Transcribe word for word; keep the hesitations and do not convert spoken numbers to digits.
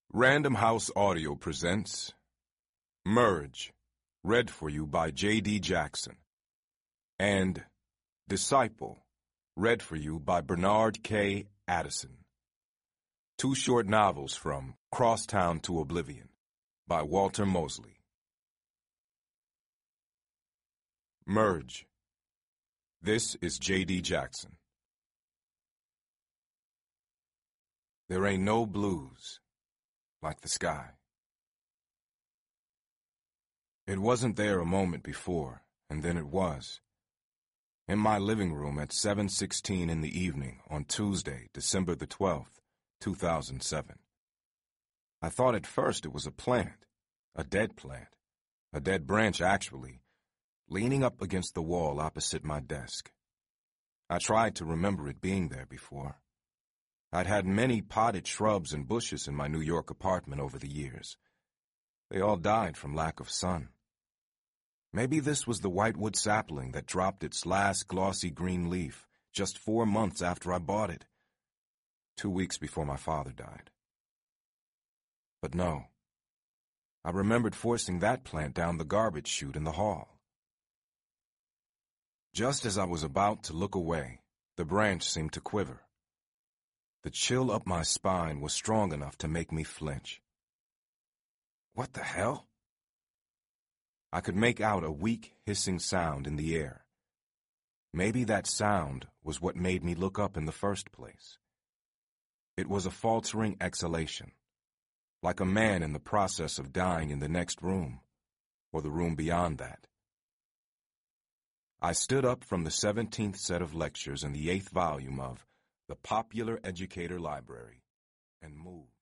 Random House Audio presents Merge, read for you by J D Jackson, and Disciple, read for you by Bernard K. Addison. Two short novels from Crosstown to Oblivion by Walter Mosley. Merge. This is J D Jackson. There ain't no blues like the sky. It wasn't there a moment before, and then it was. In my living room at seven sixteen in the evening on Tuesday, December the twelfth, two thousand seven. I thought at first it was a plant, a dead plant, a dead branch actually, leaning up against the wall opposite my desk. I tried to remember it being there before. I'd had many potted shrubs and bushes in my New York apartment over the years. They all died from lack of sun. Maybe this was the whitewood sapling that dropped its last glossy green leaf just four months after I bought it, two weeks before my father died. But no, I remembered forcing that plant down the garbage chute in the hall. Just as I was about to look away, the branch seemed to quiver. The chill up my spine was strong enough to make me flinch. What the hell? I could make out a weak, hissing sound in the air. Maybe that sound was what made me look up in the first place. It was a faltering exhalation, like a man in the process of dying in the next room, or the room beyond that. I stood up from the seventeenth set of lectures in the eighth volume of The Popular Educator Library and moved.